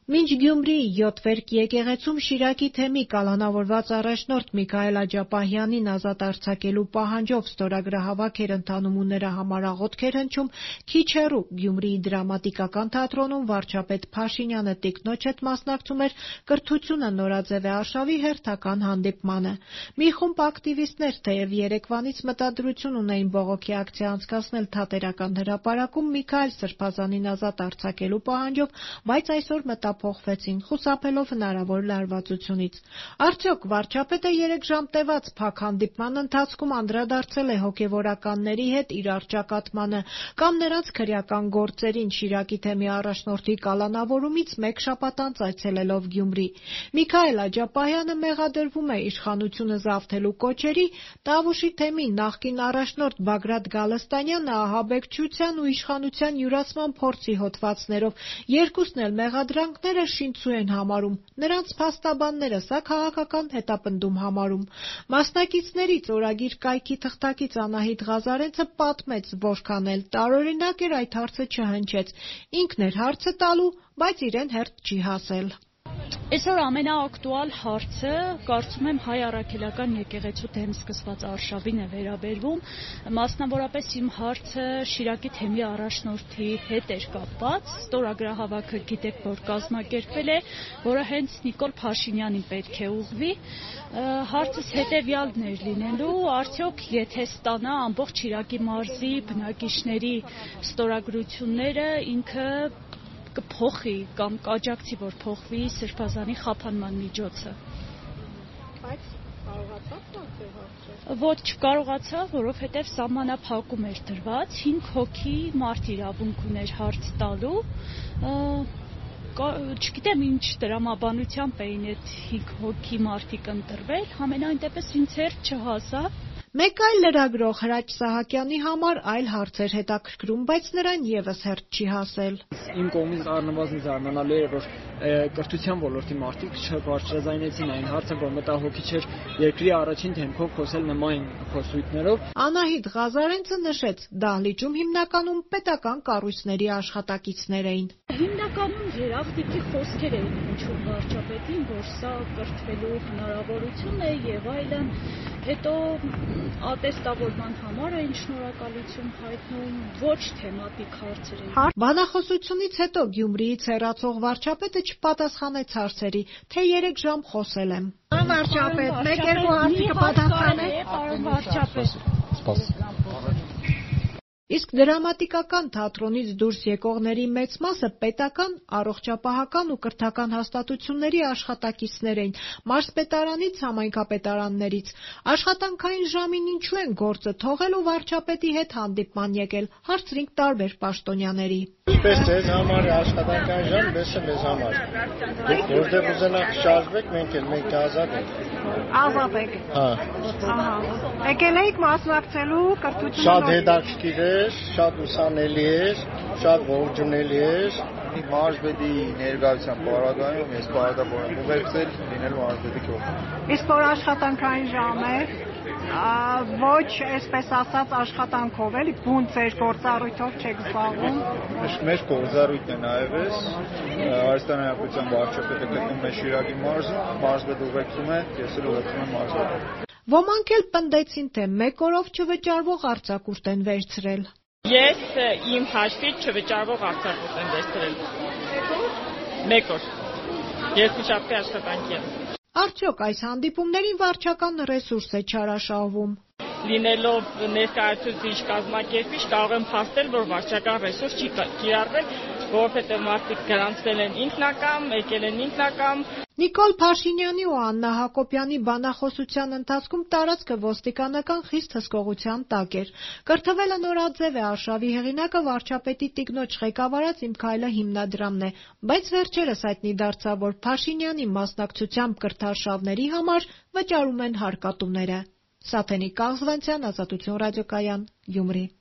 Մինչ Գյումրիի 7 վերք եկեղեցում Շիրակի թեմի կալանավորված առաջնորդ Միքայել Աջապահյանին ազատ արձակելու պահանջով ստորագրահավաք էր ընթանում ու նրա համար աղոթք էր հնչում, քիչ հեռու Գյումրիի դրամատիկական թատրոնում վարչապետ Փաշինյանը տիկնոջ հետ մասնակցում էր «Կրթությունը նորաձև է» արշավի հերթական հանդիպմանը։ Մի խումբ ակտիվիստներ թեև երեկվանից մտադրություն ունեին բողոքի ակցիա անցկացնել Թատերական հրապարակում Միքայել Սրբազանին ազատ արձակելու պահանջով, բայց այսօր մտափոխվեցին, խուսափելով հնարավոր լարվածությունից։ Արդյոք վարչապետը 3 ժամ տևած փակ հանդիպման ընթացքում անդրադարձել է հոգևորականների հետ իրար ճակատմանը կամ նրանց քրեական գործերին Շիրակի թեմի առաջնորդի կալանավորումից մեկ շաբաթ անց այցելելով Գյումրի։ Միքայել Աջապահյանը մեղադրվում է իշխանությունը զավթելու կոչերի, Տավուշի թեմի նախկին առաջնորդ Բագրատ Գալստանյանը ահաբեկչության ու իշխանության յուրացման փորձի հոդվածներով, երկուսն էլ մեղադրանքները շինծու են համարում, նրանց փաստաբանները սա քաղաքական հետապնդում համարում։ Մասնակիցներից օրագիր կայքի թղթակից Անահիտ Ղազարենցը պատմեց, որքան էլ տարօրինակ էր այդ հարցը չհնչեց, ինքն էր հարցը տալու, բայց իրեն հերթ չի հասել։ Այսօր ամենաակտուալ հարցը, կարծում եմ, հայ առաքելական եկեղեցու դեմ սկսված արշավին է վերաբերվում, մասնավորապես իմ հարցը Շիրակի թեմի առաջնորդի հետ էր կապված, ստորագրահավաքը գիտեք, որ կազմակերպվել է, որը հենց Նիկոլ Փաշինյանին պետք է ուղղվի, հարցս հետևյալն էր լինելու, արդյոք եթե ստանա ամբողջ Շիրակի մարզի բնակիչների ստորագրությունները, ինքը կփոխի կամ կաջակցի, որ փոխվի Սրբազանի խափանման միջոցը։ Բայց կարողացավ փոխել հարցը։ Ոչ, չկարողացավ, որովհետև սահմանափակում էր դրված, 5 հոգի մարդ իրավունք ուներ հարց տալու։ Չգիտեմ ինչ դրամաբանությամբ էին այդ 5 հոգի մարդիկ ընտրվել, համենայն դեպս ինձ հերթ չհասավ։ Մեկ այլ լրագրող Հրաչ Սահակյանի համար այլ հարց էր հետաքրքրում, բայց նրան ևս հերթ չի հասել։ Իմ կողմից առնվազն զարմանալի էր, որ կրթության ոլորտի մարդիկ չբարձրաձայնեցին այն հարցը, որ մտահոգիչ էր երկրի առաջին դեմքով խոսել նման խոսույթներով։ Անահիտ Ղազարենցը նշեց, դահլիճում հիմնականում պետական կառույցների աշխատակիցներ էին։ Հիմնականում երախտիկի խոսքեր էին հնչում վարչապետին, որ սա կրթվելու հնարավորություն է եւ այլն։ Հետո ատեստավորման համար էին շնորհակալություն հայտնում, ոչ թեմատիկ հարցեր էին։ Բանախոսությունից հետո Գյումրիից հեռացող վարչապետը չպատասխանեց հարցերի, թե 3 ժամ խոսել եմ։ Պարոն վարչապետ, 1-2 հարցի կպատասխանեք։ Պարոն վարչապետ։ Իսկ դրամատիկական թատրոնից դուրս եկողների մեծ մասը պետական, առողջապահական ու կրթական հաստատությունների աշխատակիցներ էին, մարզպետարանից, համայնքապետարաններից։ Աշխատանքային ժամին ինչու են գործը թողել ու վարչապետի հետ հանդիպման եկել, հարցրինք տարբեր պաշտոնյաների։ Ինչպես ձեզ համար է աշխատանքային ժամ, մեզ համար։ Դուք որտեղ ուզենաք շարժվեք, մենք ազատ ենք։ Ազատ եք։ Հա։ Եկել եք մասնակցելու կրթությունը։ Շատ հետաքրքիր է, շատ ուսանելի է, շատ ողջունելի է։ Մարզպետի ներկայության պարագայում ես պարտավոր եմ ուղեկցել լինելու մարզպետի կողմից։ Իսկ որ աշխատանքային ժամ է, ոչ այսպես ասած աշխատանքով էլի, բուն ձեր գործառույթով չեք զբաղվում։ Մեր գործառույթն է նաև Հայաստանի Հանրապետության վարչապետը գտնվում է Շիրակի մարզում, մարզպետը ուղեկցում է, ես էլ ուղեկցում եմ մարզպետին։ Ոմանք էլ պնդեցին, թե 1 օրով չվճարվող արձակուրդ են վերցրել։ Ես իմ հաշվից չվճարվող արձակուրդ եմ վերցրել։ 1 օր։ Երկուշաբթի աշխատանքի եմ։ Արդյոք այս հանդիպումներին վարչական ռեսուրս է չարաշահվում։ Լինելով ներկայացուցիչ կազմակերպիչ կարող եմ փաստել, որ վարչական ռեսուրս չի կիրառվել, որովհետև մարդիկ գրանցվել են ինքնակամ, եկել են ինքնակամ։ Նիկոլ Փաշինյանի ու Աննա Հակոբյանի բանախոսության ընթացքում տարածքը ոստիկանական խիստ հսկողության տակ էր։ Կրթվելը նորաձև է արշավի հեղինակը վարչապետի տիկնոջ ղեկավարած «Իմ քայլը» հիմնադրամն է, բայց վերջերս հայտնի դարձավ, որ Փաշինյանի մասնակցությամբ կրթարշավների համար վճարում են հարկատուները։ Սաթենիկ Կաղզվանցյան, Ազատություն ռադիոկայան, Գյումրի։